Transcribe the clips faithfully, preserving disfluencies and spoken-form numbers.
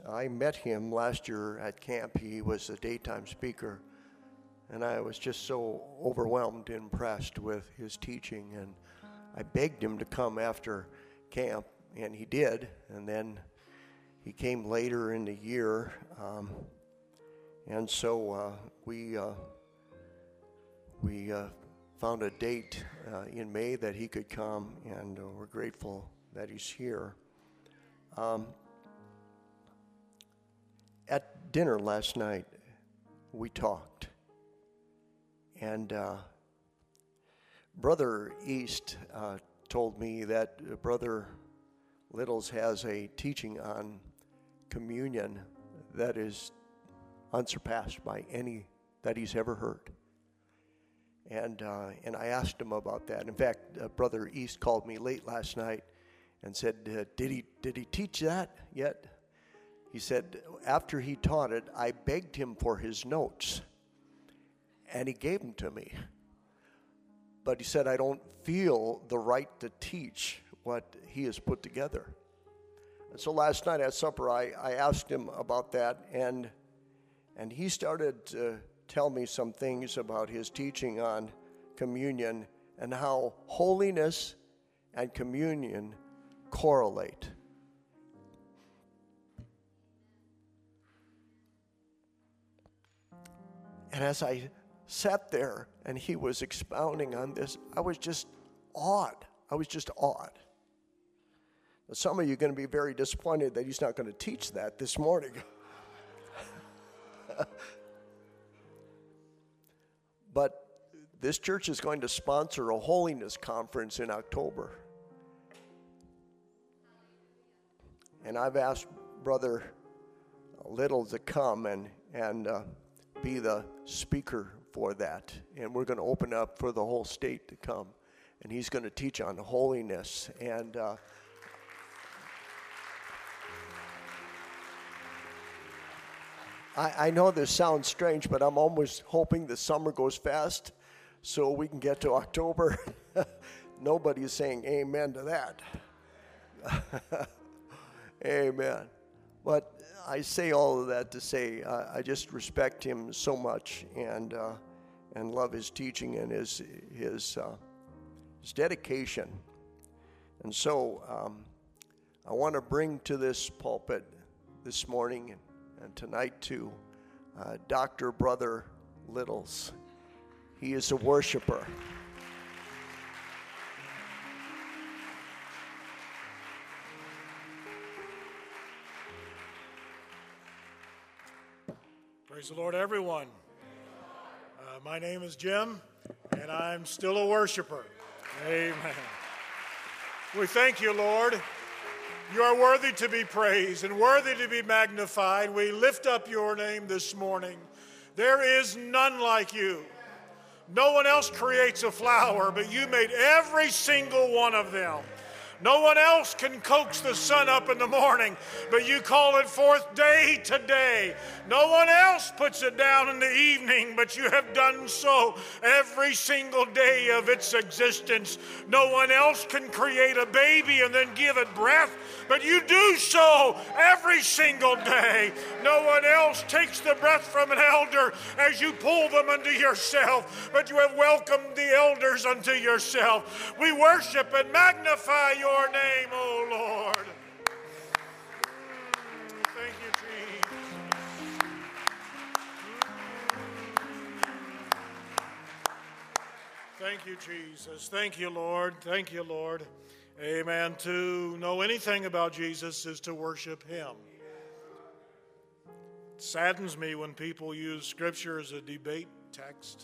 I met him last year at camp. He was a daytime speaker, and I was just so overwhelmed, impressed with his teaching, and I begged him to come after camp, and he did, and then he came later in the year, um, and so uh, we uh, we uh, found a date uh, in May that he could come, and uh, we're grateful that he's here. Um, at dinner last night, we talked, and uh, Brother East uh, told me that uh, Brother Littles has a teaching on communion that is unsurpassed by any that he's ever heard. And uh, and I asked him about that. In fact, uh, Brother East called me late last night and said, uh, did he did he teach that yet? He said, after he taught it, I begged him for his notes, and he gave them to me. But he said, I don't feel the right to teach what he has put together. And so last night at supper, I, I asked him about that, and and he started to tell me some things about his teaching on communion and how holiness and communion correlate. And as I sat there and he was expounding on this, I was just awed. I was just awed. Now, some of you are going to be very disappointed that he's not going to teach that this morning. But this church is going to sponsor a holiness conference in October. And I've asked Brother Little to come and, and uh, be the speaker for that. And we're going to open up for the whole state to come. And he's going to teach on holiness. And uh, I, I know this sounds strange, but I'm almost hoping the summer goes fast so we can get to October. Nobody is saying amen to that. Amen. But I say all of that to say uh, I just respect him so much and uh, and love his teaching and his his uh, his dedication. And so um, I want to bring to this pulpit this morning and, and tonight too, uh, Doctor Brother Littles. He is a worshiper. Praise the Lord, everyone. Uh, my name is Jim, and I'm still a worshiper. Amen. We thank you, Lord. You are worthy to be praised and worthy to be magnified. We lift up your name this morning. There is none like you. No one else creates a flower, but you made every single one of them. No one else can coax the sun up in the morning, but you call it forth day to day. No one else puts it down in the evening, but you have done so every single day of its existence. No one else can create a baby and then give it breath, but you do so every single day. No one else takes the breath from an elder as you pull them unto yourself, but you have welcomed the elders unto yourself. We worship and magnify your Your name, O Lord. Mm, thank you, Jesus. Mm. Thank you, Jesus. Thank you, Lord. Thank you, Lord. Amen. To know anything about Jesus is to worship him. It saddens me when people use Scripture as a debate text.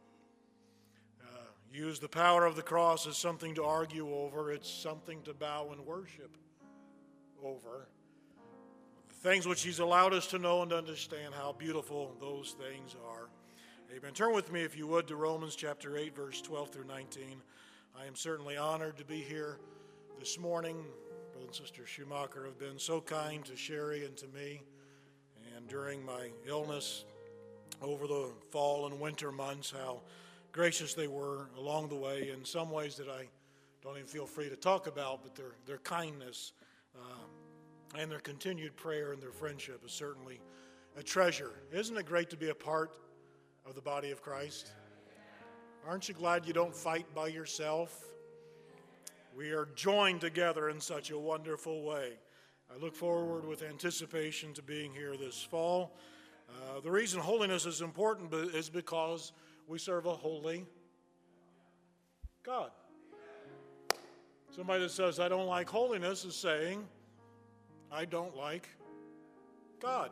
Use the power of the cross as something to argue over. It's something to bow and worship over. The things which he's allowed us to know and understand how beautiful those things are. Amen. Turn with me, if you would, to Romans chapter eight, verse twelve through nineteen. I am certainly honored to be here this morning. Brother and Sister Schumacher have been so kind to Sherry and to me. And during my illness over the fall and winter months, how gracious they were along the way in some ways that I don't even feel free to talk about, but their their kindness uh, And their continued prayer and their friendship is certainly a treasure. Isn't it great to be a part of the body of Christ? Aren't you glad you don't fight by yourself? We are joined together in such a wonderful way. I look forward with anticipation to being here this fall. Uh, the reason holiness is important is because we serve a holy God. Somebody that says, I don't like holiness, is saying, I don't like God.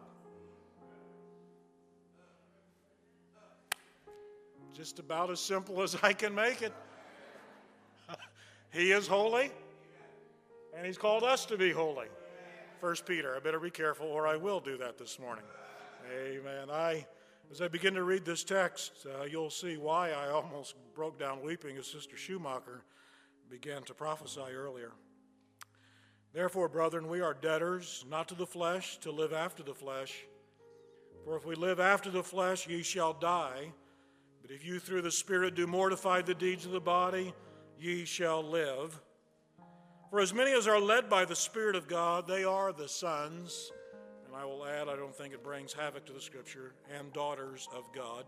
Just about as simple as I can make it. He is holy, and he's called us to be holy. First Peter, I better be careful or I will do that this morning. Amen. I, as I begin to read this text, uh, you'll see why I almost broke down weeping as Sister Schumacher began to prophesy earlier. Therefore, brethren, we are debtors, not to the flesh, to live after the flesh. For if we live after the flesh, ye shall die. But if you through the Spirit do mortify the deeds of the body, ye shall live. For as many as are led by the Spirit of God, they are the sons, and I will add, I don't think it brings havoc to the Scripture, and daughters of God.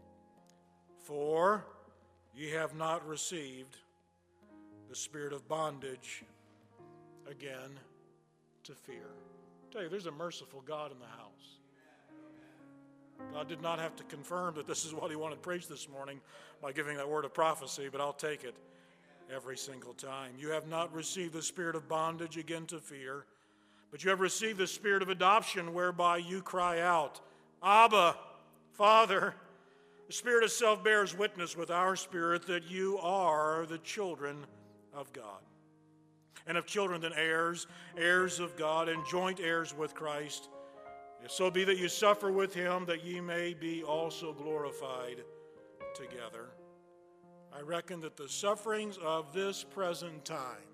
For ye have not received the spirit of bondage again to fear. I tell you, there's a merciful God in the house. God did not have to confirm that this is what he wanted preached this morning by giving that word of prophecy, but I'll take it every single time. You have not received the spirit of bondage again to fear, but you have received the spirit of adoption, whereby you cry out, Abba, Father. The Spirit itself bears witness with our spirit that you are the children of God. And of children then heirs, heirs of God, and joint heirs with Christ. If so be that you suffer with him, that ye may be also glorified together. I reckon that the sufferings of this present time,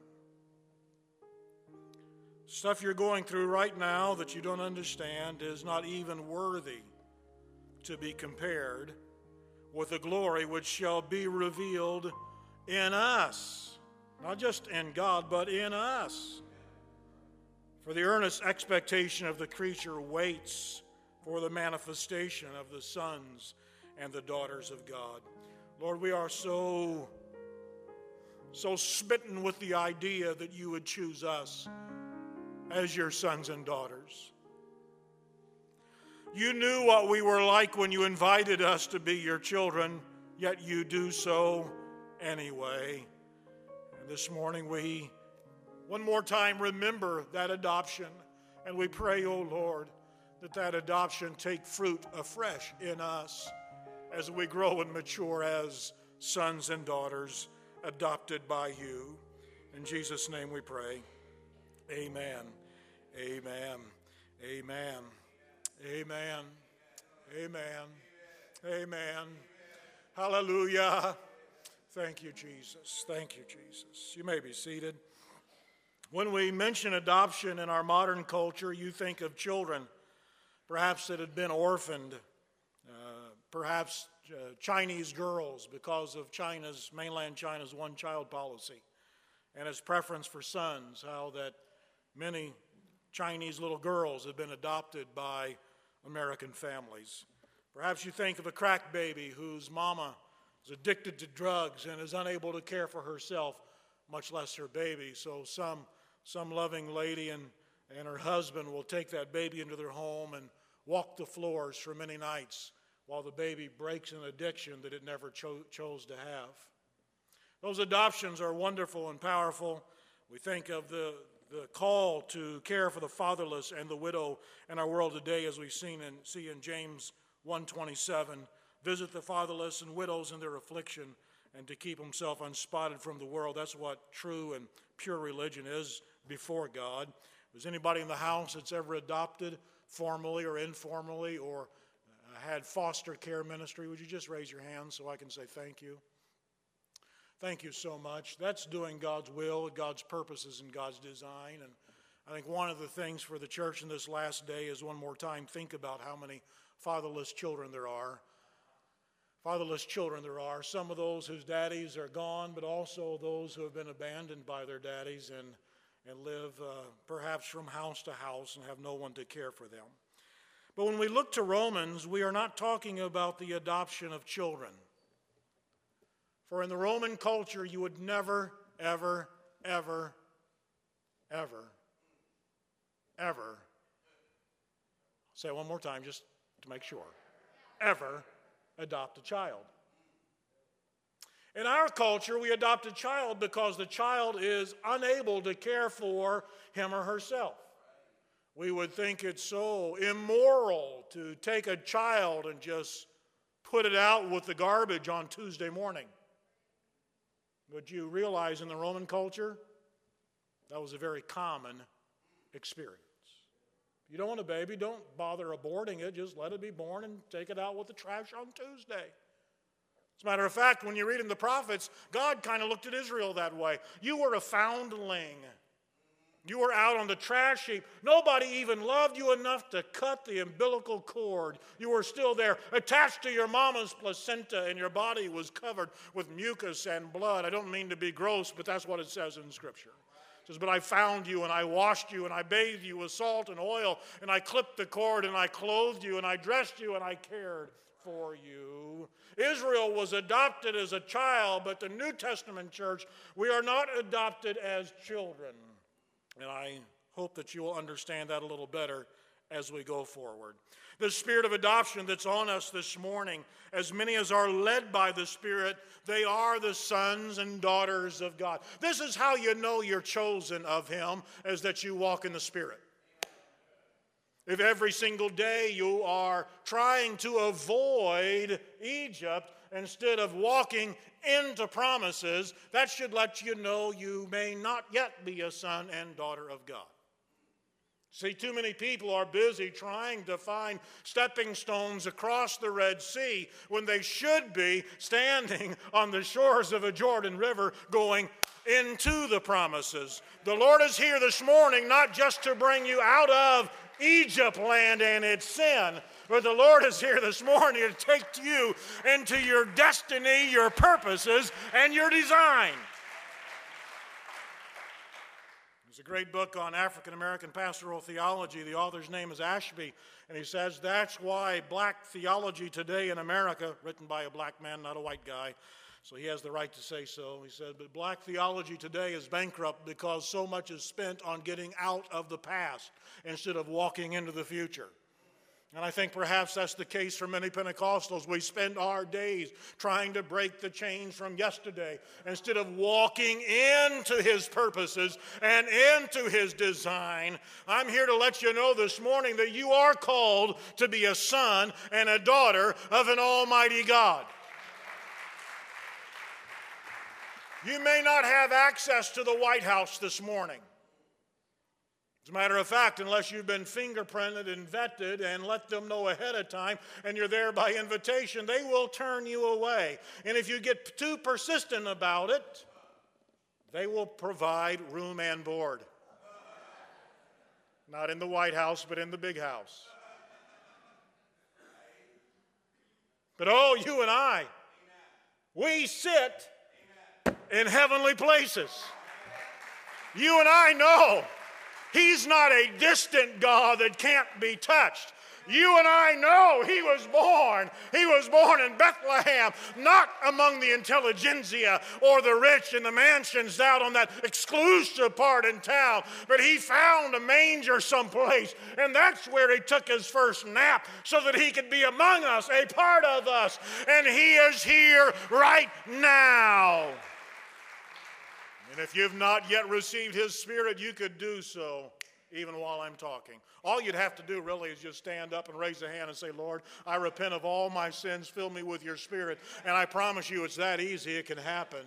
stuff you're going through right now that you don't understand, is not even worthy to be compared with the glory which shall be revealed in us. Not just in God, but in us. For the earnest expectation of the creature waits for the manifestation of the sons and the daughters of God. Lord, we are so, so smitten with the idea that you would choose us as your sons and daughters. You knew what we were like when you invited us to be your children, yet you do so anyway. And this morning we, one more time, remember that adoption. And we pray, oh Lord, that that adoption take fruit afresh in us as we grow and mature as sons and daughters adopted by you. In Jesus' name we pray. Amen. Amen. Amen. Amen. Amen. Amen. Hallelujah. Thank you, Jesus. Thank you, Jesus. You may be seated. When we mention adoption in our modern culture, you think of children, perhaps that had been orphaned, uh, perhaps uh, Chinese girls because of China's, mainland China's one-child policy and its preference for sons, how that many Chinese little girls have been adopted by American families. Perhaps you think of a crack baby whose mama is addicted to drugs and is unable to care for herself, much less her baby. So some some loving lady and, and her husband will take that baby into their home and walk the floors for many nights while the baby breaks an addiction that it never cho- chose to have. Those adoptions are wonderful and powerful. We think of the The call to care for the fatherless and the widow in our world today, as we've seen and see in James one twenty-seven, visit the fatherless and widows in their affliction and to keep himself unspotted from the world. That's what true and pure religion is before God. If there's anybody in the house that's ever adopted formally or informally or had foster care ministry, would you just raise your hand so I can say thank you? Thank you so much. That's doing God's will, God's purposes, and God's design. And I think one of the things for the church in this last day is one more time think about how many fatherless children there are. Fatherless children there are. Some of those whose daddies are gone, but also those who have been abandoned by their daddies. And, and live uh, perhaps from house to house and have no one to care for them. But when we look to Romans, we are not talking about the adoption of children. For in the Roman culture, you would never, ever, ever, ever, ever, I'll say it one more time just to make sure, ever adopt a child. In our culture, we adopt a child because the child is unable to care for him or herself. We would think it's so immoral to take a child and just put it out with the garbage on Tuesday morning. But you realize in the Roman culture, that was a very common experience. If you don't want a baby, don't bother aborting it. Just let it be born and take it out with the trash on Tuesday. As a matter of fact, when you read in the prophets, God kind of looked at Israel that way. You were a foundling. You were out on the trash heap. Nobody even loved you enough to cut the umbilical cord. You were still there, attached to your mama's placenta, and your body was covered with mucus and blood. I don't mean to be gross, but that's what it says in Scripture. It says, but I found you, and I washed you, and I bathed you with salt and oil, and I clipped the cord, and I clothed you, and I dressed you, and I cared for you. Israel was adopted as a child, but the New Testament church, we are not adopted as children. And I hope that you will understand that a little better as we go forward. The spirit of adoption that's on us this morning, as many as are led by the Spirit, they are the sons and daughters of God. This is how you know you're chosen of Him, is that you walk in the Spirit. If every single day you are trying to avoid Egypt instead of walking into promises, that should let you know you may not yet be a son and daughter of God. See, too many people are busy trying to find stepping stones across the Red Sea when they should be standing on the shores of a Jordan River going into the promises. The Lord is here this morning not just to bring you out of Egypt land and its sin, but the Lord is here this morning to take you into your destiny, your purposes, and your design. There's a great book on African American pastoral theology. The author's name is Ashby, and he says that's why black theology today in America, written by a black man, not a white guy, so he has the right to say so. He said, but black theology today is bankrupt because so much is spent on getting out of the past instead of walking into the future. And I think perhaps that's the case for many Pentecostals. We spend our days trying to break the chains from yesterday instead of walking into His purposes and into His design. I'm here to let you know this morning that you are called to be a son and a daughter of an almighty God. You may not have access to the White House this morning. As a matter of fact, unless you've been fingerprinted and vetted and let them know ahead of time and you're there by invitation, they will turn you away. And if you get too persistent about it, they will provide room and board. Not in the White House, but in the big house. But oh, you and I, we sit in heavenly places. You and I know He's not a distant God that can't be touched. You and I know He was born. He was born in Bethlehem, not among the intelligentsia or the rich in the mansions out on that exclusive part in town, but He found a manger someplace, and that's where He took His first nap so that He could be among us, a part of us, and He is here right now. And if you've not yet received His Spirit, you could do so even while I'm talking. All you'd have to do really is just stand up and raise a hand and say, Lord, I repent of all my sins. Fill me with your Spirit. And I promise you it's that easy. It can happen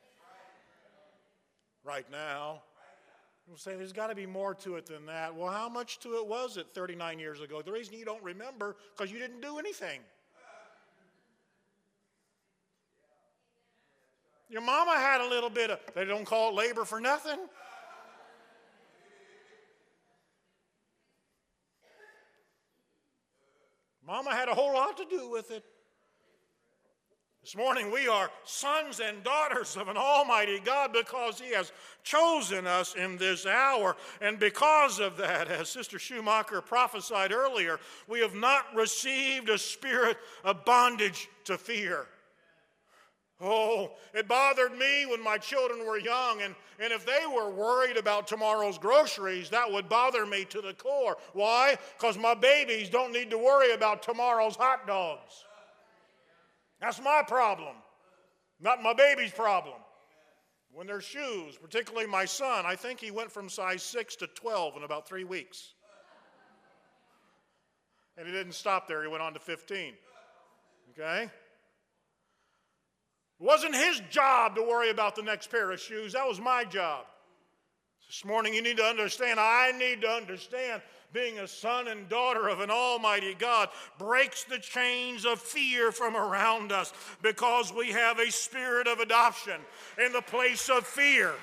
right now. You'll say, there's got to be more to it than that. Well, how much to it was it thirty-nine years ago? The reason you don't remember, because you didn't do anything. Your mama had a little bit of, they don't call it labor for nothing. Mama had a whole lot to do with it. This morning we are sons and daughters of an almighty God because he has chosen us in this hour. And because of that, as Sister Schumacher prophesied earlier, we have not received a spirit of bondage to fear. Oh, it bothered me when my children were young, and, and if they were worried about tomorrow's groceries, that would bother me to the core. Why? Because my babies don't need to worry about tomorrow's hot dogs. That's my problem, not my baby's problem. When their shoes, particularly my son, I think he went from size six to twelve in about three weeks. And he didn't stop there, he went on to fifteen. Okay? It wasn't his job to worry about the next pair of shoes. That was my job. This morning you need to understand, I need to understand, being a son and daughter of an almighty God breaks the chains of fear from around us because we have a spirit of adoption in the place of fear.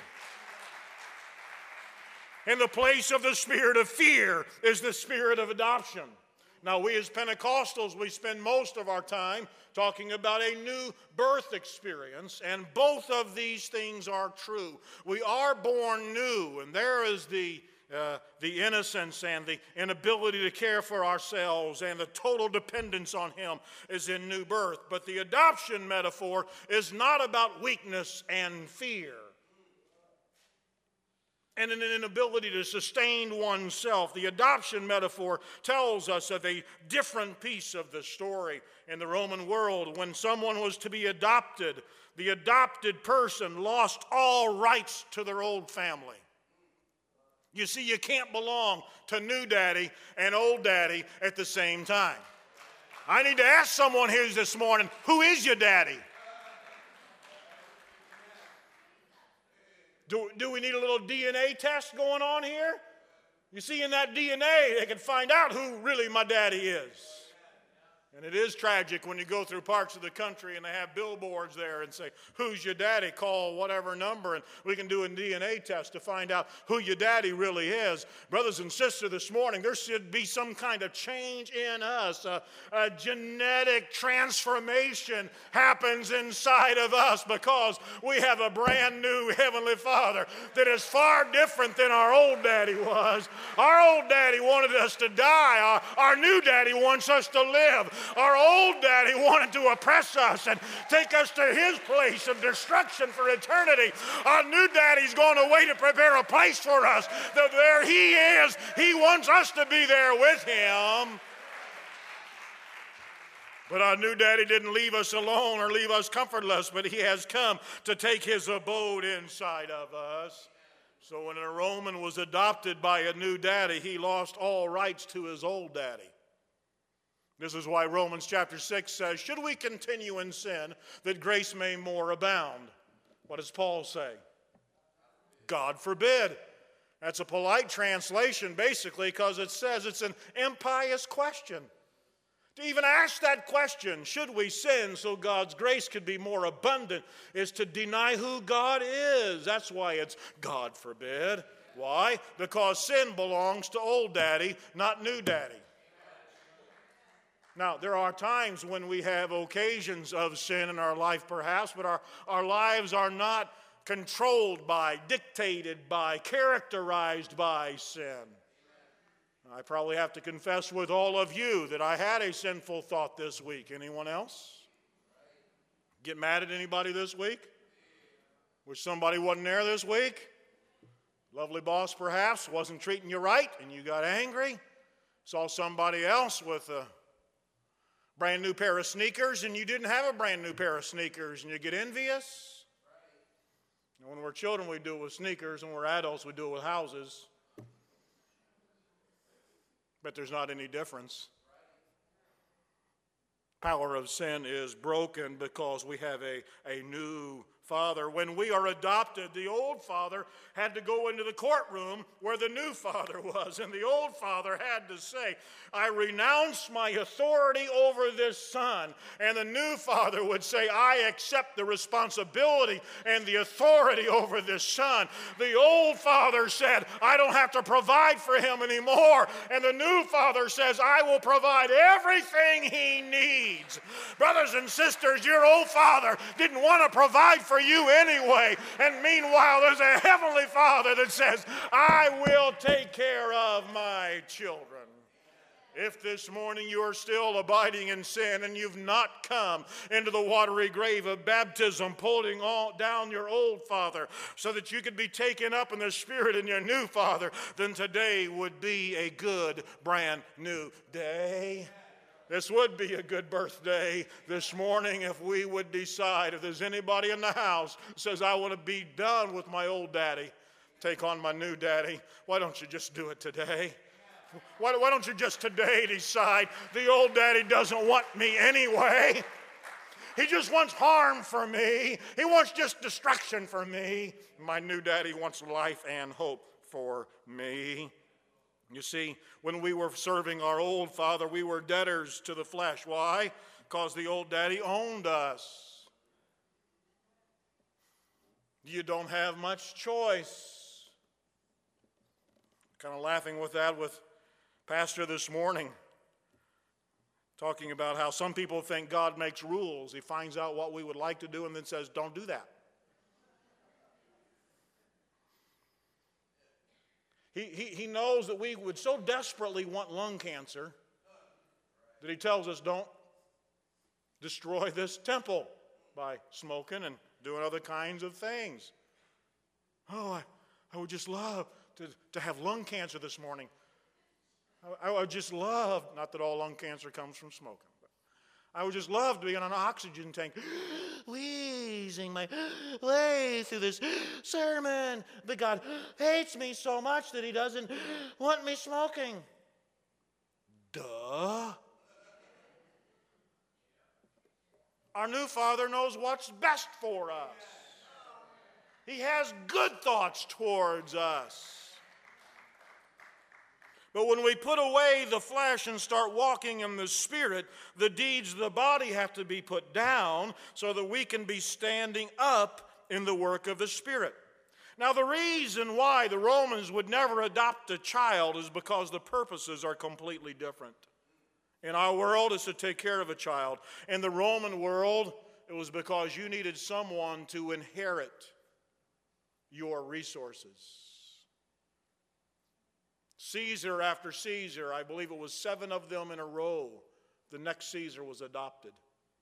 In the place of the spirit of fear is the spirit of adoption. Now, we as Pentecostals, we spend most of our time talking about a new birth experience, and both of these things are true. We are born new, and there is the, uh, the innocence and the inability to care for ourselves and the total dependence on Him is in new birth. But the adoption metaphor is not about weakness and fear and an inability to sustain oneself. The adoption metaphor tells us of a different piece of the story. In the Roman world, when someone was to be adopted, the adopted person lost all rights to their old family. You see, you can't belong to new daddy and old daddy at the same time. I need to ask someone here this morning, who is your daddy? Do, do we need a little D N A test going on here? You see, in that D N A, they can find out who really my daddy is. And it is tragic when you go through parts of the country and they have billboards there and say, who's your daddy? Call whatever number, and we can do a D N A test to find out who your daddy really is. Brothers and sisters, this morning, there should be some kind of change in us. A, a genetic transformation happens inside of us because we have a brand new Heavenly Father that is far different than our old daddy was. Our old daddy wanted us to die. Our, our new daddy wants us to live. Our old daddy wanted to oppress us and take us to his place of destruction for eternity. Our new daddy's going away to prepare a place for us. That there he is, he wants us to be there with him. But our new daddy didn't leave us alone or leave us comfortless, but he has come to take his abode inside of us. So when a Roman was adopted by a new daddy, he lost all rights to his old daddy. This is why Romans chapter six says, should we continue in sin that grace may more abound? What does Paul say? God forbid. That's a polite translation basically because it says it's an impious question. To even ask that question, should we sin so God's grace could be more abundant, is to deny who God is. That's why it's God forbid. Why? Because sin belongs to old daddy, not new daddy. Now, there are times when we have occasions of sin in our life, perhaps, but our, our lives are not controlled by, dictated by, characterized by sin. I probably have to confess with all of you that I had a sinful thought this week. Anyone else? Get mad at anybody this week? Wish somebody wasn't there this week? Lovely boss, perhaps, wasn't treating you right, and you got angry. Saw somebody else with a brand new pair of sneakers, and you didn't have a brand new pair of sneakers, and you get envious. And when we're children, we do it with sneakers, and when we're adults, we do it with houses. But there's not any difference. Power of sin is broken because we have a, a new father. When we are adopted, the old father had to go into the courtroom where the new father was. And the old father had to say, I renounce my authority over this son. And the new father would say, I accept the responsibility and the authority over this son. The old father said, I don't have to provide for him anymore. And the new father says, I will provide everything he needs. Brothers and sisters, your old father didn't want to provide for you anyway. And meanwhile, there's a heavenly Father that says, I will take care of my children. If this morning you are still abiding in sin and you've not come into the watery grave of baptism, pulling all down your old father so that you could be taken up in the Spirit in your new father, then today would be a good brand new day. This would be a good birthday this morning if we would decide, if there's anybody in the house who says, I want to be done with my old daddy, take on my new daddy, why don't you just do it today? Why, why don't you just today decide the old daddy doesn't want me anyway? He just wants harm for me. He wants just destruction for me. My new daddy wants life and hope for me. You see, when we were serving our old father, we were debtors to the flesh. Why? Because the old daddy owned us. You don't have much choice. Kind of laughing with that with Pastor this morning, talking about how some people think God makes rules. He finds out what we would like to do and then says, don't do that. He, he, he knows that we would so desperately want lung cancer that he tells us don't destroy this temple by smoking and doing other kinds of things. Oh, I, I would just love to, to have lung cancer this morning. I, I would just love, not that all lung cancer comes from smoking, but I would just love to be on an oxygen tank, wheezing my way through this sermon. But God hates me so much that he doesn't want me smoking. Duh. Our new Father knows what's best for us. He has good thoughts towards us. But when we put away the flesh and start walking in the Spirit, the deeds of the body have to be put down so that we can be standing up in the work of the Spirit. Now, the reason why the Romans would never adopt a child is because the purposes are completely different. In our world, it's to take care of a child. In the Roman world, it was because you needed someone to inherit your resources. Caesar after Caesar, I believe it was seven of them in a row, the next Caesar was adopted.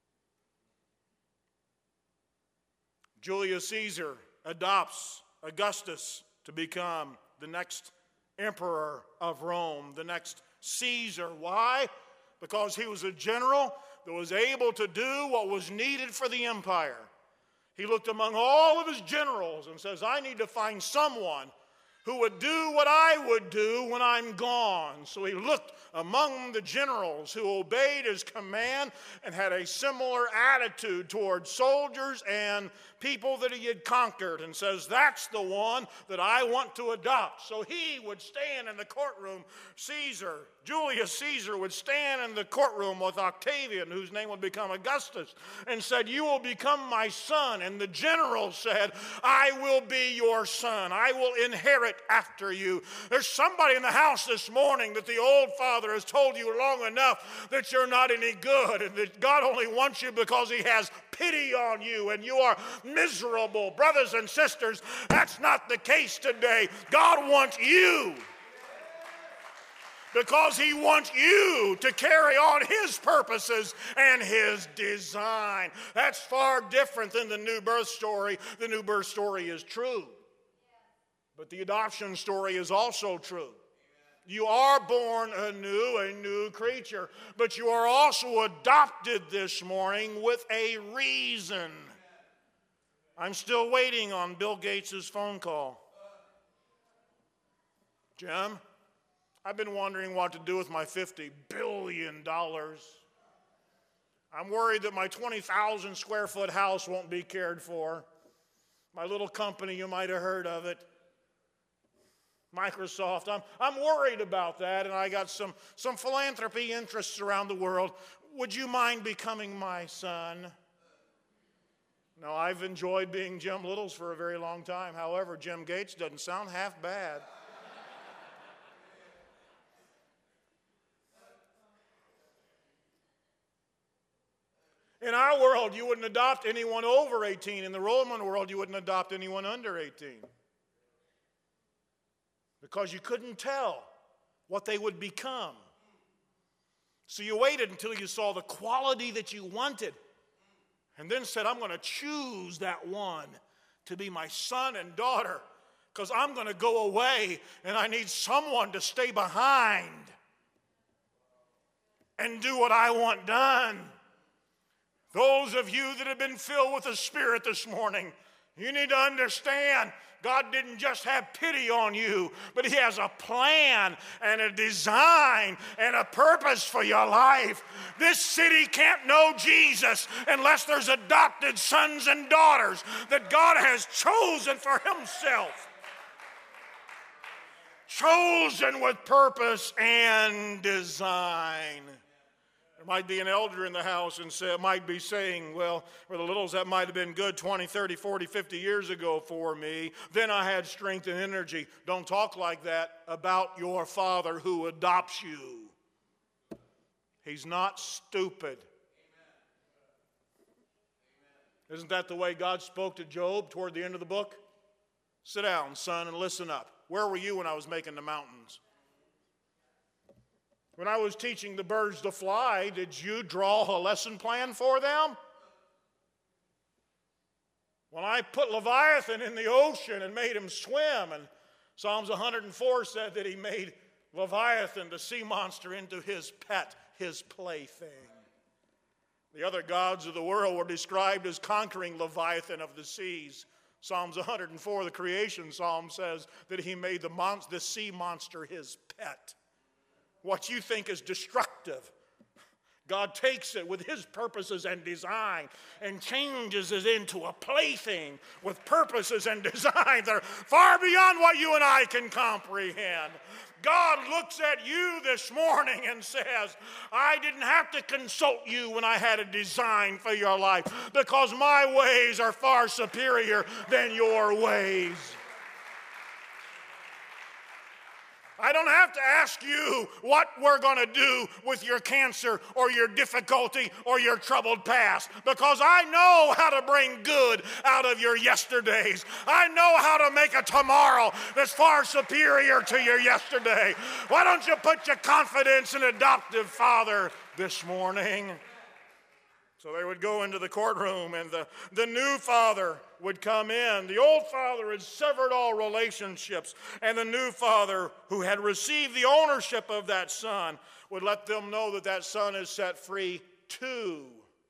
Julius Caesar adopts Augustus to become the next emperor of Rome, the next Caesar. Why? Because he was a general that was able to do what was needed for the empire. He looked among all of his generals and says, I need to find someone who would do what I would do when I'm gone. So he looked among the generals who obeyed his command and had a similar attitude toward soldiers and people that he had conquered and says, that's the one that I want to adopt. So he would stand in the courtroom. Caesar, Julius Caesar would stand in the courtroom with Octavian, whose name would become Augustus, and said, you will become my son. And the general said, I will be your son. I will inherit after you. There's somebody in the house this morning that the old father has told you long enough that you're not any good and that God only wants you because he has pity on you and you are miserable. Brothers and sisters, that's not the case today. God wants you because he wants you to carry on his purposes and his design. That's far different than the new birth story. The new birth story is true, but the adoption story is also true. You are born anew, a new creature, but you are also adopted this morning with a reason. I'm still waiting on Bill Gates' phone call. Jim, I've been wondering what to do with my fifty billion dollars. I'm worried that my twenty thousand square foot house won't be cared for. My little company, you might have heard of it. Microsoft. I'm, I'm worried about that, and I got some, some philanthropy interests around the world. Would you mind becoming my son? No, I've enjoyed being Jim Littles for a very long time. However, Jim Gates doesn't sound half bad. In our world, you wouldn't adopt anyone over eighteen. In the Roman world, you wouldn't adopt anyone under eighteen. Because you couldn't tell what they would become. So you waited until you saw the quality that you wanted, and then said, I'm going to choose that one to be my son and daughter, because I'm going to go away, and I need someone to stay behind and do what I want done. Those of you that have been filled with the Spirit this morning, you need to understand God didn't just have pity on you, but He has a plan and a design and a purpose for your life. This city can't know Jesus unless there's adopted sons and daughters that God has chosen for Himself. Chosen with purpose and design. There might be an elder in the house and say, might be saying, well, for the Littles, that might have been good twenty, thirty, forty, fifty years ago for me. Then I had strength and energy. Don't talk like that about your Father who adopts you. He's not stupid. Amen. Isn't that the way God spoke to Job toward the end of the book? Sit down, son, and listen up. Where were you when I was making the mountains? When I was teaching the birds to fly, did you draw a lesson plan for them? When I put Leviathan in the ocean and made him swim, and Psalms one hundred four said that He made Leviathan, the sea monster, into His pet, His plaything. The other gods of the world were described as conquering Leviathan of the seas. Psalms one hundred four, the creation psalm, says that He made the, mon- the sea monster His pet. What you think is destructive, God takes it with His purposes and design and changes it into a plaything with purposes and design that are far beyond what you and I can comprehend. God looks at you this morning and says, I didn't have to consult you when I had a design for your life, because my ways are far superior than your ways. I don't have to ask you what we're going to do with your cancer or your difficulty or your troubled past, because I know how to bring good out of your yesterdays. I know how to make a tomorrow that's far superior to your yesterday. Why don't you put your confidence in adoptive Father this morning? So they would go into the courtroom, and the, the new father would come in. The old father had severed all relationships, and the new father, who had received the ownership of that son, would let them know that that son is set free to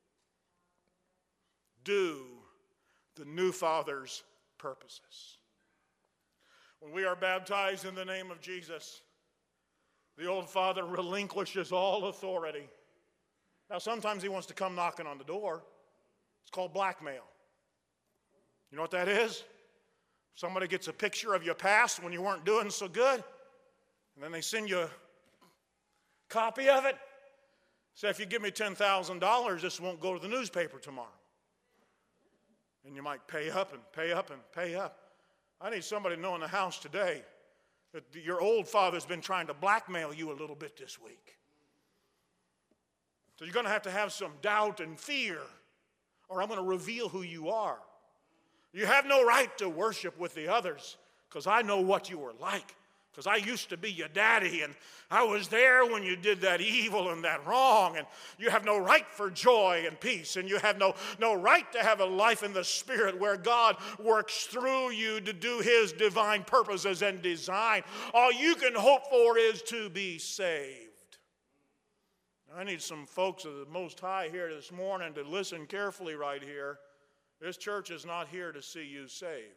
do the new father's purposes. When we are baptized in the name of Jesus, the old father relinquishes all authority. Now, sometimes he wants to come knocking on the door. It's called blackmail. You know what that is? Somebody gets a picture of your past when you weren't doing so good, and then they send you a copy of it. Say, if you give me ten thousand dollars, this won't go to the newspaper tomorrow. And you might pay up and pay up and pay up. I need somebody to know in the house today that your old father's been trying to blackmail you a little bit this week. So you're going to have to have some doubt and fear, or I'm going to reveal who you are. You have no right to worship with the others, because I know what you were like, because I used to be your daddy, and I was there when you did that evil and that wrong, and you have no right for joy and peace, and you have no, no right to have a life in the Spirit where God works through you to do His divine purposes and design. All you can hope for is to be saved. I need some folks of the Most High here this morning to listen carefully right here. This church is not here to see you saved.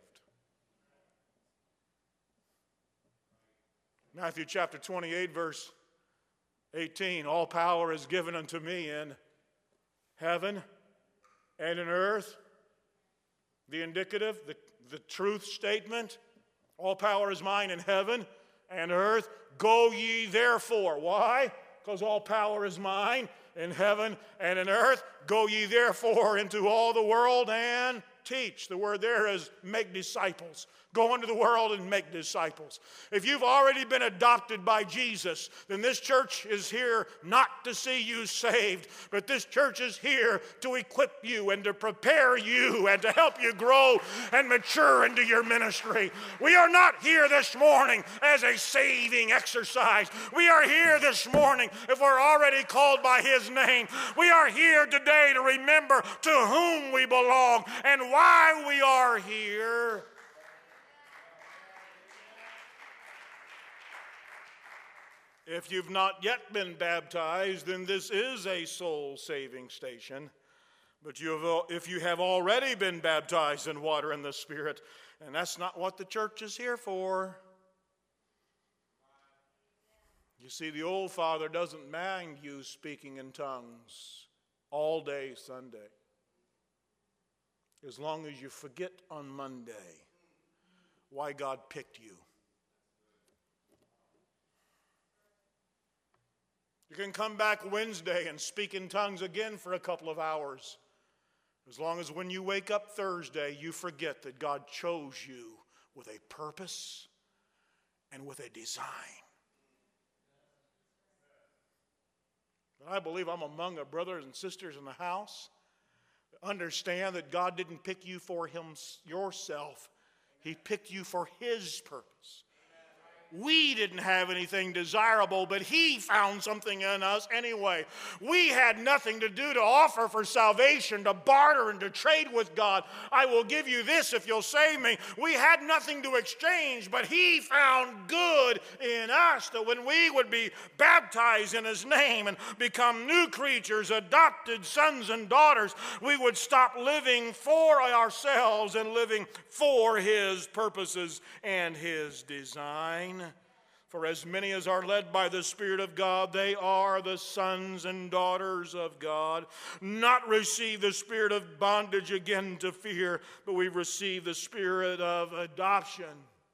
Matthew chapter twenty-eight, verse eighteen, all power is given unto me in heaven and in earth. The indicative, the, the truth statement. All power is mine in heaven and earth. Go ye therefore. Why? Because all power is mine in heaven and in earth. Go ye therefore into all the world and teach. The word there is make disciples. Go into the world and make disciples. If you've already been adopted by Jesus, then this church is here not to see you saved, but this church is here to equip you and to prepare you and to help you grow and mature into your ministry. We are not here this morning as a saving exercise. We are here this morning, if we're already called by His name, we are here today to remember to whom we belong and why we are here. If you've not yet been baptized, then this is a soul-saving station. But you have, if you have already been baptized in water and the Spirit, and that's not what the church is here for. You see, the old Father doesn't mind you speaking in tongues all day Sunday, as long as you forget on Monday why God picked you. You can come back Wednesday and speak in tongues again for a couple of hours, as long as when you wake up Thursday, you forget that God chose you with a purpose and with a design. But I believe I'm among the brothers and sisters in the house that understand that God didn't pick you for him, yourself. He picked you for His purpose. We didn't have anything desirable, but He found something in us anyway. We had nothing to do to offer for salvation, to barter and to trade with God. I will give you this if you'll save me. We had nothing to exchange, but He found good in us that when we would be baptized in His name and become new creatures, adopted sons and daughters, we would stop living for ourselves and living for His purposes and His design. For as many as are led by the Spirit of God, they are the sons and daughters of God. Not receive the spirit of bondage again to fear, but we receive the spirit of adoption.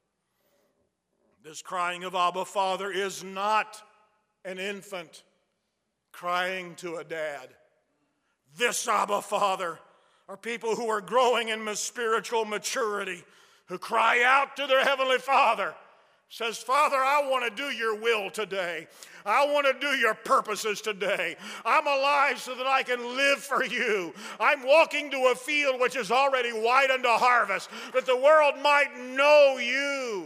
This crying of Abba, Father is not an infant crying to a dad. This Abba, Father are people who are growing in spiritual maturity, who cry out to their Heavenly Father. Says, Father, I want to do your will today. I want to do your purposes today. I'm alive so that I can live for you. I'm walking to a field which is already white unto harvest, that the world might know you.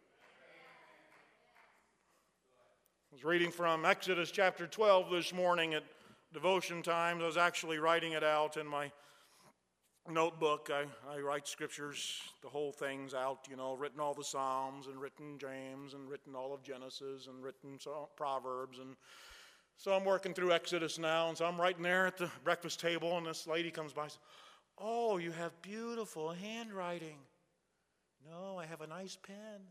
I was reading from Exodus chapter twelve this morning at devotion time. I was actually writing it out in my notebook. I, I write scriptures, the whole thing's out, you know, written all the Psalms and written James and written all of Genesis and written Proverbs. And so I'm working through Exodus now, and so I'm writing there at the breakfast table, and this lady comes by and says, oh, you have beautiful handwriting. No, I have a nice pen.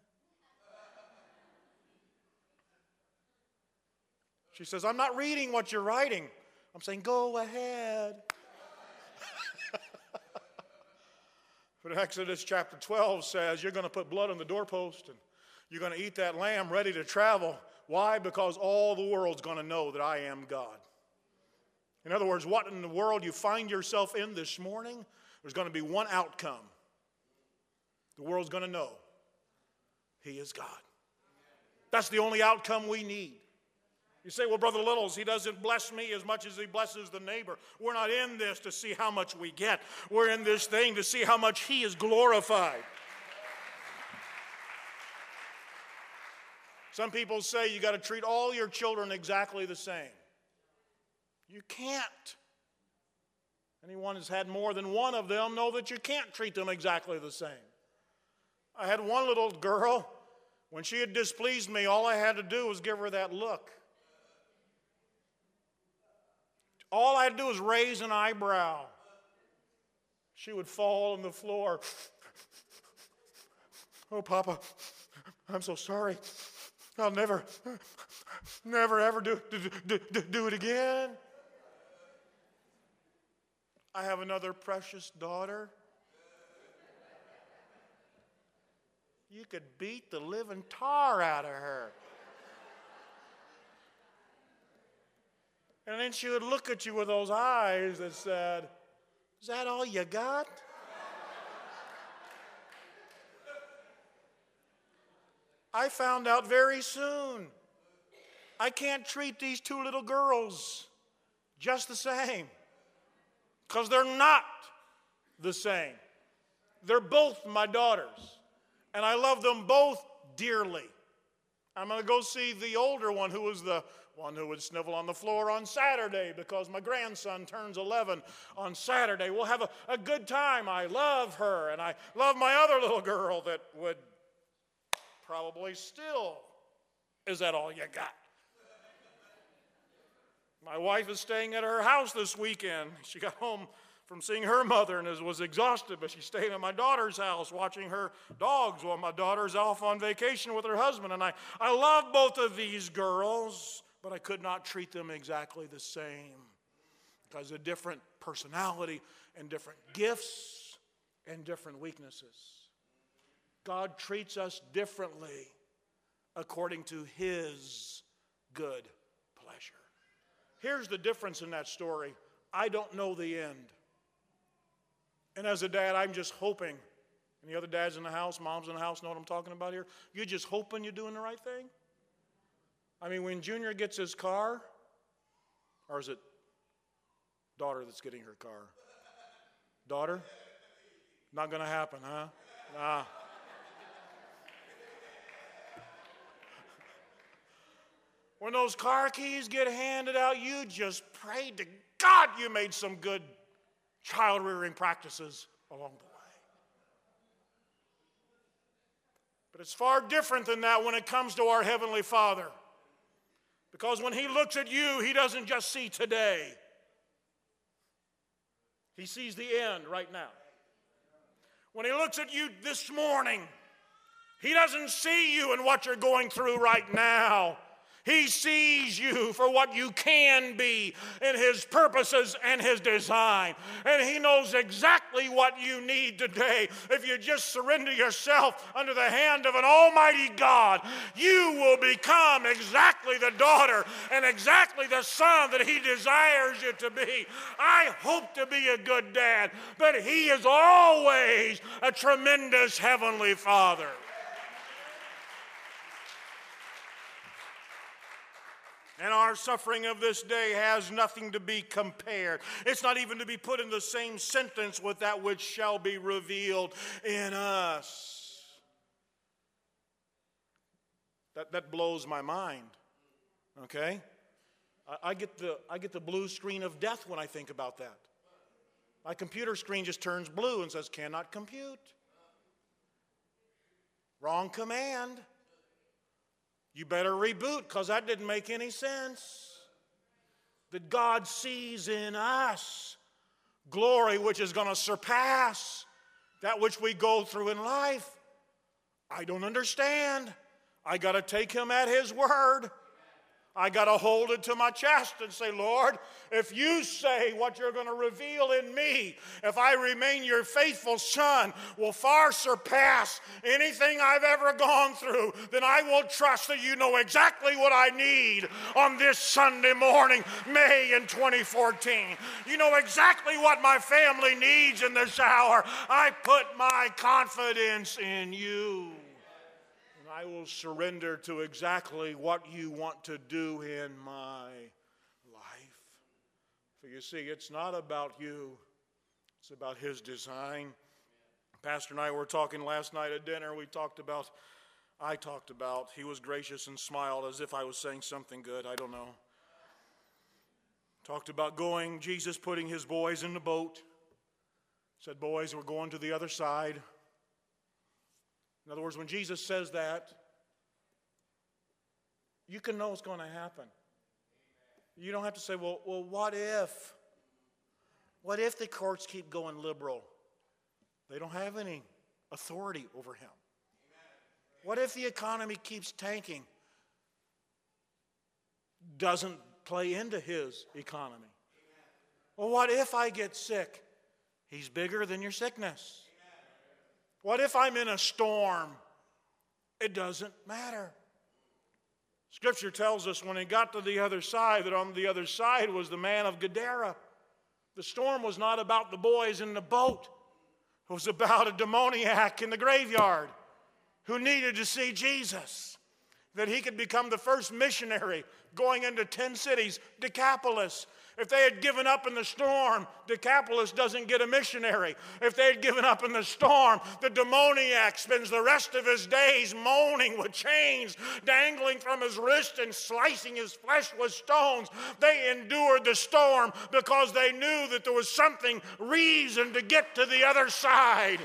She says, I'm not reading what you're writing. I'm saying, go ahead. But Exodus chapter twelve says you're going to put blood on the doorpost and you're going to eat that lamb ready to travel. Why? Because all the world's going to know that I am God. In other words, what in the world you find yourself in this morning, there's going to be one outcome. The world's going to know He is God. That's the only outcome we need. You say, well, Brother Littles, he doesn't bless me as much as he blesses the neighbor. We're not in this to see how much we get. We're in this thing to see how much he is glorified. Some people say you got to treat all your children exactly the same. You can't. Anyone who's had more than one of them know that you can't treat them exactly the same. I had one little girl, when she had displeased me, all I had to do was give her that look. All I had to do was raise an eyebrow. She would fall on the floor. Oh, Papa, I'm so sorry. I'll never, never, ever do, do, do, do it again. I have another precious daughter. you could beat the living tar out of her. And then she would look at you with those eyes that said, is that all you got? I found out very soon I can't treat these two little girls just the same, because they're not the same. They're both my daughters, and I love them both dearly. I'm going to go see the older one, who was the one who would snivel on the floor on Saturday because my grandson turns eleven on Saturday. We'll have a, a good time. I love her, and I love my other little girl that would probably still, is that all you got? My wife is staying at her house this weekend. She got home from seeing her mother and was exhausted, but she's staying at my daughter's house watching her dogs while my daughter's off on vacation with her husband. And I, I love both of these girls, but I could not treat them exactly the same because of different personality and different gifts and different weaknesses. God treats us differently according to his good pleasure. Here's the difference in that story. I don't know the end. And as a dad, I'm just hoping, and the other dads in the house, moms in the house know what I'm talking about here, you're just hoping you're doing the right thing? I mean, when Junior gets his car, or is it daughter that's getting her car? Daughter? Not going to happen, huh? Nah. When those car keys get handed out, you just pray to God you made some good child rearing practices along the way. But it's far different than that when it comes to our Heavenly Father. Because when he looks at you, he doesn't just see today. He sees the end right now. When he looks at you this morning, he doesn't see you in what you're going through right now. He sees you for what you can be in his purposes and his design. And he knows exactly what you need today. If you just surrender yourself under the hand of an almighty God, you will become exactly the daughter and exactly the son that he desires you to be. I hope to be a good dad, but he is always a tremendous heavenly Father. And our suffering of this day has nothing to be compared. It's not even to be put in the same sentence with that which shall be revealed in us. That, that blows my mind, okay? I, I, get the, I get the blue screen of death when I think about that. My computer screen just turns blue and says, cannot compute. Wrong command. You better reboot because that didn't make any sense. That God sees in us glory which is going to surpass that which we go through in life. I don't understand. I got to take him at his word. I got to hold it to my chest and say, Lord, if you say what you're going to reveal in me, if I remain your faithful son, will far surpass anything I've ever gone through, then I will trust that you know exactly what I need on this Sunday morning, May in twenty fourteen. You know exactly what my family needs in this hour. I put my confidence in you. I will surrender to exactly what you want to do in my life. For you see, it's not about you. It's about his design. Pastor and I were talking last night at dinner. We talked about, I talked about, he was gracious and smiled as if I was saying something good. I don't know. Talked about going, Jesus putting his boys in the boat. Said, boys, we're going to the other side. In other words, when Jesus says that, you can know what's going to happen. You don't have to say, well, well, what if? What if the courts keep going liberal? They don't have any authority over him. What if the economy keeps tanking? Doesn't play into his economy. Well, what if I get sick? He's bigger than your sickness. What if I'm in a storm? It doesn't matter. Scripture tells us when he got to the other side that on the other side was the man of Gadara. The storm was not about the boys in the boat. It was about a demoniac in the graveyard who needed to see Jesus, that he could become the first missionary going into ten cities, Decapolis. If they had given up in the storm, Decapolis doesn't get a missionary. If they had given up in the storm, the demoniac spends the rest of his days moaning with chains dangling from his wrist and slicing his flesh with stones. They endured the storm because they knew that there was something reason to get to the other side.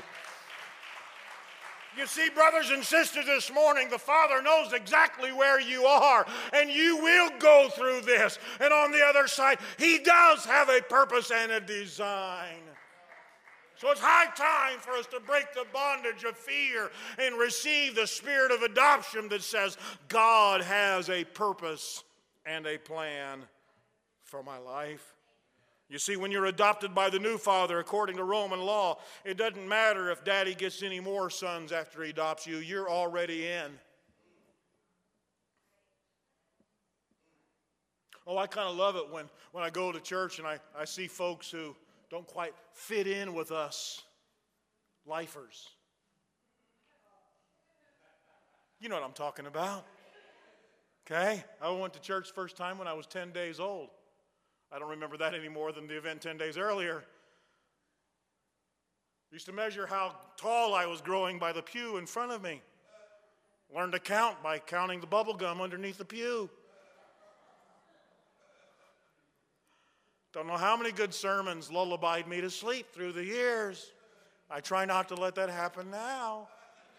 You see, brothers and sisters, this morning, the Father knows exactly where you are, and you will go through this. And on the other side, He does have a purpose and a design. So it's high time for us to break the bondage of fear and receive the spirit of adoption that says, God has a purpose and a plan for my life. You see, when you're adopted by the new father, according to Roman law, it doesn't matter if daddy gets any more sons after he adopts you. You're already in. Oh, I kind of love it when, when I go to church and I, I see folks who don't quite fit in with us lifers. You know what I'm talking about. Okay? I went to church first time when I was ten days old. I don't remember that any more than the event ten days earlier. I used to measure how tall I was growing by the pew in front of me. Learned to count by counting the bubble gum underneath the pew. Don't know how many good sermons lullabied me to sleep through the years. I try not to let that happen now.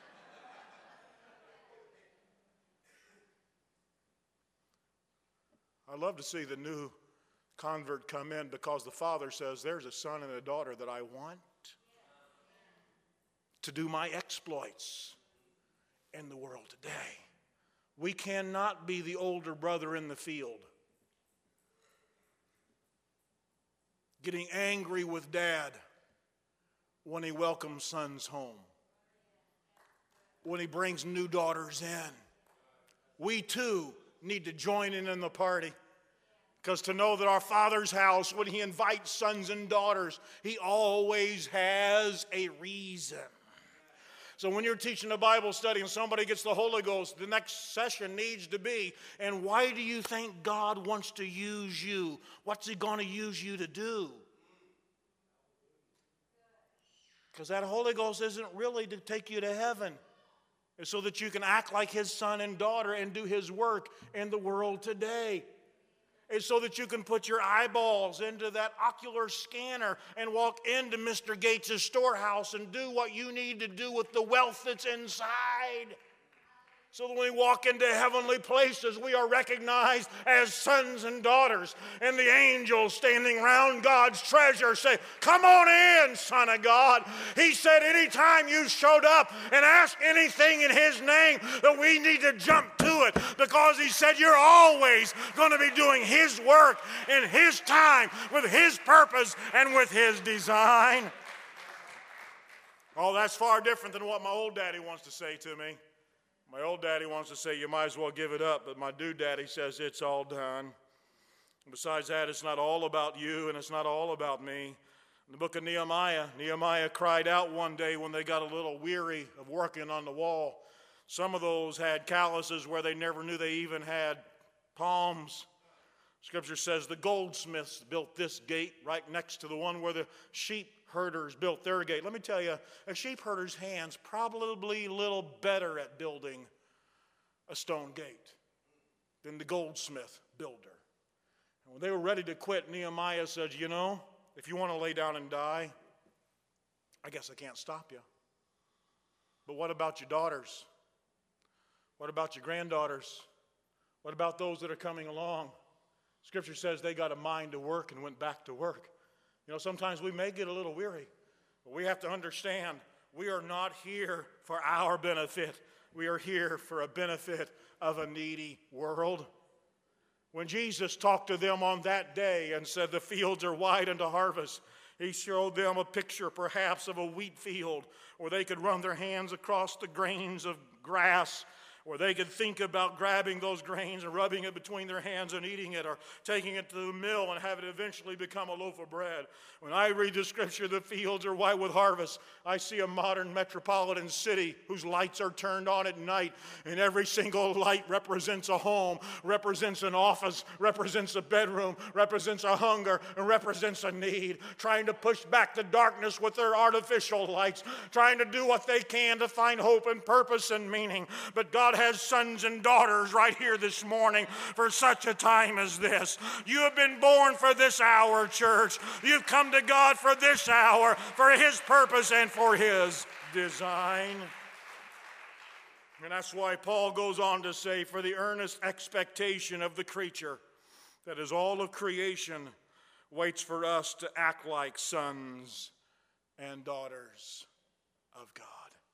I love to see the new convert come in because the Father says, there's a son and a daughter that I want to do my exploits in the world today. We cannot be the older brother in the field, getting angry with dad when he welcomes sons home, when he brings new daughters in. We too need to join in in the party. Because to know that our Father's house, when He invites sons and daughters, He always has a reason. So when you're teaching a Bible study and somebody gets the Holy Ghost, the next session needs to be, and why do you think God wants to use you? What's He going to use you to do? Because that Holy Ghost isn't really to take you to heaven. It's so that you can act like His son and daughter and do His work in the world today. It's so that you can put your eyeballs into that ocular scanner and walk into Mister Gates' storehouse and do what you need to do with the wealth that's inside. So that when we walk into heavenly places, we are recognized as sons and daughters. And the angels standing around God's treasure say, come on in, Son of God. He said anytime you showed up and asked anything in His name, that we need to jump to it. Because He said you're always going to be doing His work in His time, with His purpose and with His design. Oh, that's far different than what my old daddy wants to say to me. My old daddy wants to say, you might as well give it up, but my new daddy says it's all done. And besides that, it's not all about you, and it's not all about me. In the book of Nehemiah, Nehemiah cried out one day when they got a little weary of working on the wall. Some of those had calluses where they never knew they even had palms. Scripture says the goldsmiths built this gate right next to the one where the sheep herders built their gate. Let me tell you, a sheep herder's hand's probably a little better at building a stone gate than the goldsmith builder. And when they were ready to quit, Nehemiah said, you know, if you want to lay down and die, I guess I can't stop you. But what about your daughters? What about your granddaughters? What about those that are coming along? Scripture says they got a mind to work and went back to work. You know, sometimes we may get a little weary, but we have to understand we are not here for our benefit. We are here for a benefit of a needy world. When Jesus talked to them on that day and said the fields are wide unto harvest, He showed them a picture perhaps of a wheat field where they could run their hands across the grains of grass, where they could think about grabbing those grains and rubbing it between their hands and eating it, or taking it to the mill and have it eventually become a loaf of bread. When I read the scripture, the fields are white with harvest, I see a modern metropolitan city whose lights are turned on at night, and every single light represents a home, represents an office, represents a bedroom, represents a hunger, and represents a need, trying to push back the darkness with their artificial lights, trying to do what they can to find hope and purpose and meaning. But God has sons and daughters right here this morning for such a time as this. You have been born for this hour, church. You've come to God for this hour, for His purpose and for His design. And that's why Paul goes on to say, for the earnest expectation of the creature, that is all of creation, waits for us to act like sons and daughters of God.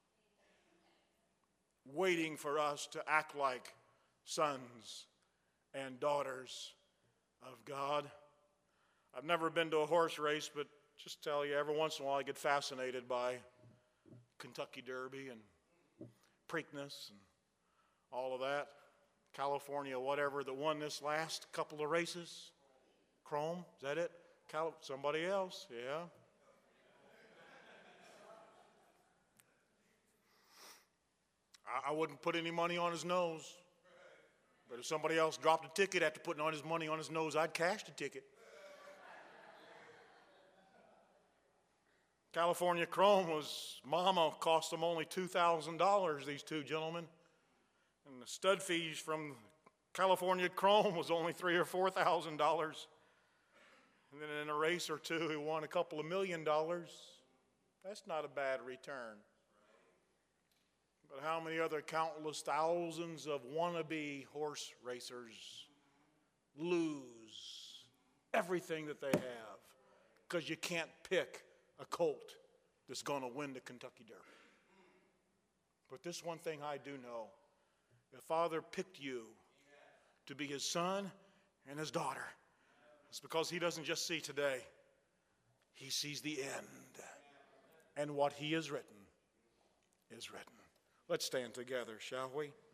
Waiting for us to act like sons and daughters of God. I've never been to a horse race, but just tell you, every once in a while I get fascinated by Kentucky Derby and Preakness and all of that. California, whatever, that won this last couple of races. Chrome, is that it? Cal- somebody else, yeah. I wouldn't put any money on his nose. But if somebody else dropped a ticket after putting on his money on his nose, I'd cash the ticket. California Chrome was, Mama cost them only two thousand dollars, these two gentlemen. And the stud fees from California Chrome was only three or four thousand dollars. And then in a race or two, he won a couple of million dollars. That's not a bad return. But how many other countless thousands of wannabe horse racers lose everything that they have because you can't pick a colt that's going to win the Kentucky Derby? But this one thing I do know, the Father picked you to be His son and His daughter. It's because He doesn't just see today. He sees the end. And what He has written is written. Let's stand together, shall we?